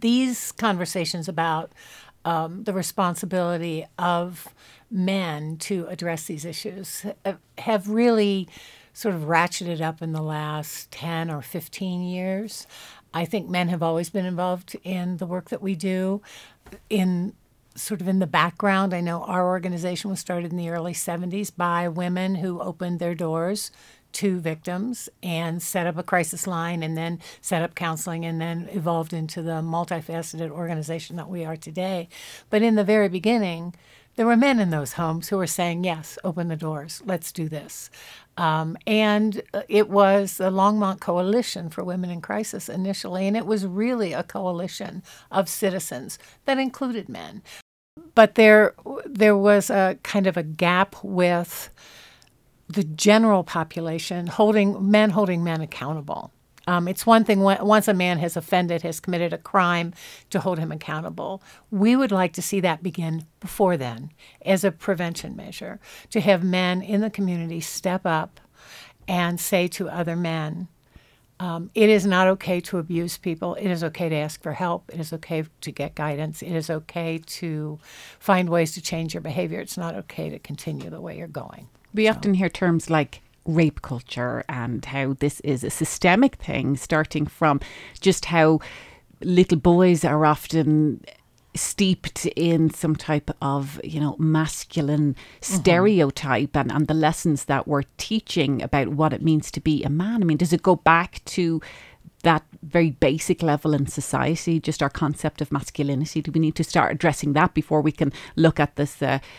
these conversations about the responsibility of men to address these issues have really sort of ratcheted up in the last 10 or 15 years. I think men have always been involved in the work that we do in the background. I know our organization was started in the early 70s by women who opened their doors to victims and set up a crisis line and then set up counseling and then evolved into the multifaceted organization that we are today. But in the very beginning, there were men in those homes who were saying, yes, open the doors, let's do this. And it was the Longmont Coalition for Women in Crisis initially, and it was really a coalition of citizens that included men. But there was a kind of a gap with the general population holding men accountable. It's one thing once a man has offended, has committed a crime, to hold him accountable. We would like to see that begin before then as a prevention measure, to have men in the community step up and say to other men, it is not okay to abuse people. It is okay to ask for help. It is okay to get guidance. It is okay to find ways to change your behavior. It's not okay to continue the way you're going. We often hear terms like rape culture and how this is a systemic thing, starting from just how little boys are often steeped in some type of, masculine stereotype and the lessons that we're teaching about what it means to be a man. I mean, does it go back to that very basic level in society, just our concept of masculinity? Do we need to start addressing that before we can look at this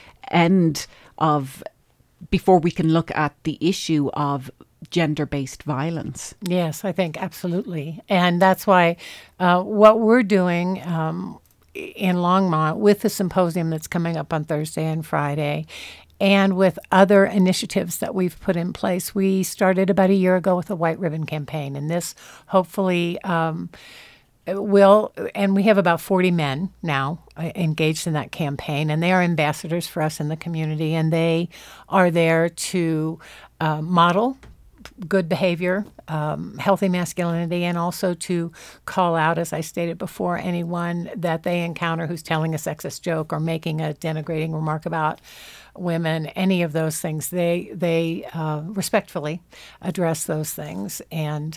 before we can look at the issue of gender-based violence? Yes, I think absolutely. And that's why what we're doing in Longmont with the symposium that's coming up on Thursday and Friday, and with other initiatives that we've put in place. We started about a year ago with a White Ribbon campaign, and this hopefully will, and we have about 40 men now engaged in that campaign, and they are ambassadors for us in the community, and they are there to model good behavior, healthy masculinity, and also to call out, as I stated before, anyone that they encounter who's telling a sexist joke or making a denigrating remark about women. Any of those things, they respectfully address those things. And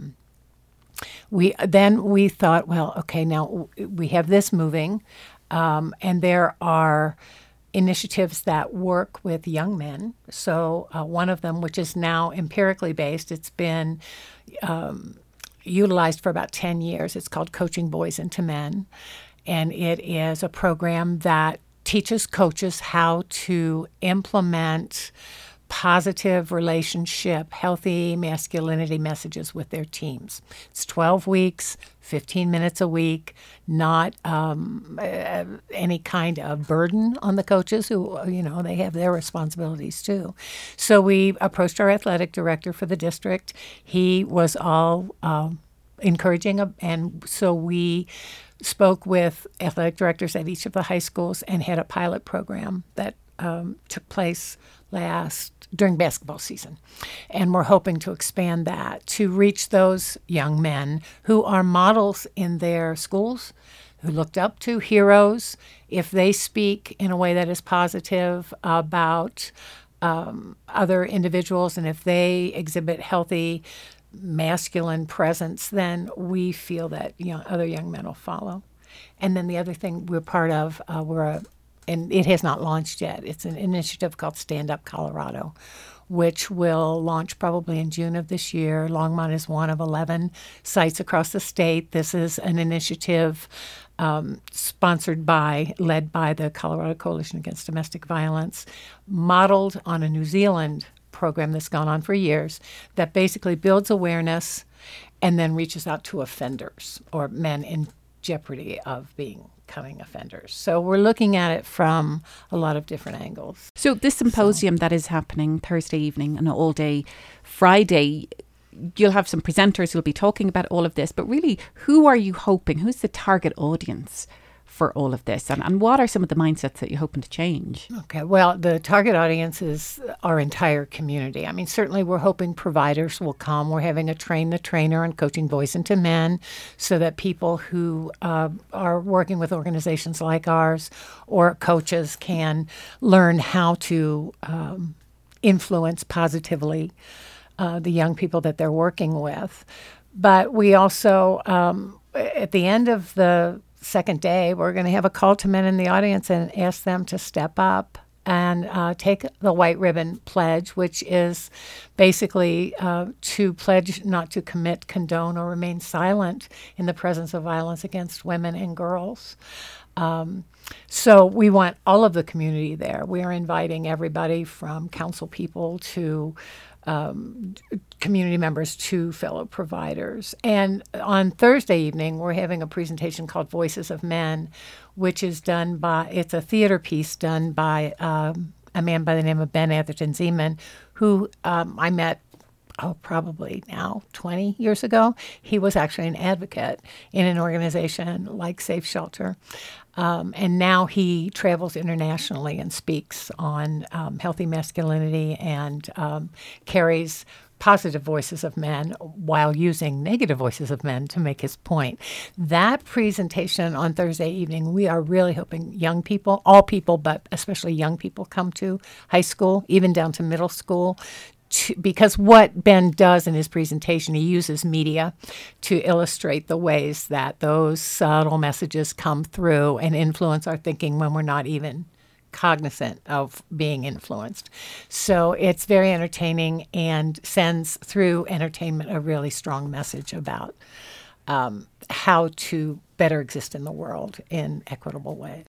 we thought, well, okay, now we have this moving, and there are initiatives that work with young men. So one of them, which is now empirically based, it's been utilized for about 10 years. It's called Coaching Boys into Men. And it is a program that teaches coaches how to implement positive relationship, healthy masculinity messages with their teams. It's 12 weeks, 15 minutes a week, not any kind of burden on the coaches who, they have their responsibilities too. So we approached our athletic director for the district. He was all encouraging, and so we spoke with athletic directors at each of the high schools and had a pilot program that took place during basketball season. And we're hoping to expand that to reach those young men who are models in their schools, who looked up to heroes. If they speak in a way that is positive about other individuals, and if they exhibit healthy masculine presence, then we feel that other young men will follow. And then the other thing we're part of, and it has not launched yet. It's an initiative called Stand Up Colorado, which will launch probably in June of this year. Longmont is one of 11 sites across the state. This is an initiative led by the Colorado Coalition Against Domestic Violence, modeled on a New Zealand program that's gone on for years, that basically builds awareness and then reaches out to offenders or men in jeopardy of becoming offenders. So we're looking at it from a lot of different angles. So this symposium that is happening Thursday evening and all day Friday, you'll have some presenters who'll be talking about all of this, but really, who are you hoping, who's the target audience for all of this? And what are some of the mindsets that you're hoping to change? Okay, well, the target audience is our entire community. I mean, certainly we're hoping providers will come. We're having a train the trainer on coaching boys into men so that people who are working with organizations like ours or coaches can learn how to influence positively the young people that they're working with. But we also, at the end of the second day, we're going to have a call to men in the audience and ask them to step up and take the White Ribbon Pledge, which is basically to pledge not to commit, condone, or remain silent in the presence of violence against women and girls. So we want all of the community there. We are inviting everybody from council people to community members to fellow providers. And on Thursday evening, we're having a presentation called Voices of Men, which is done by, it's a theater piece done by a man by the name of Ben Atherton Zeman, who I met probably now 20 years ago. He was actually an advocate in an organization like Safe Shelter. And now he travels internationally and speaks on healthy masculinity and carries positive voices of men while using negative voices of men to make his point. That presentation on Thursday evening, we are really hoping young people, all people, but especially young people, come to high school, even down to middle school, because what Ben does in his presentation, he uses media to illustrate the ways that those subtle messages come through and influence our thinking when we're not even cognizant of being influenced. So it's very entertaining and sends through entertainment a really strong message about how to better exist in the world in equitable ways.